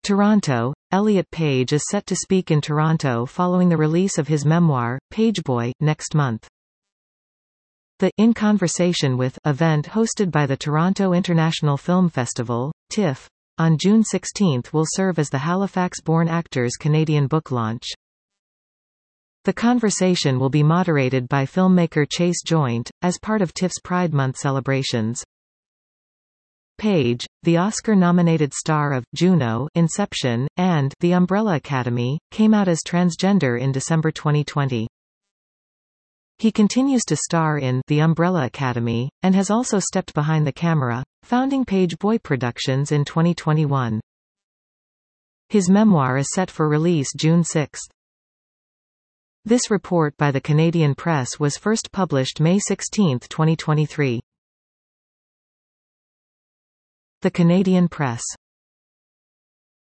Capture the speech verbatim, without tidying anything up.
Toronto, Elliot Page is set to speak in Toronto following the release of his memoir, Pageboy, next month. The In Conversation With event hosted by the Toronto International Film Festival, TIFF, on June sixteenth will serve as the Halifax-born actor's Canadian book launch. The conversation will be moderated by filmmaker Chase Joint, as part of TIFF's Pride Month celebrations. Page, the Oscar-nominated star of Juno, Inception, and The Umbrella Academy, came out as transgender in December twenty twenty. He continues to star in The Umbrella Academy, and has also stepped behind the camera, founding Pageboy Productions in twenty twenty-one. His memoir is set for release June sixth. This report by the Canadian Press was first published May sixteenth, twenty twenty-three. The Canadian Press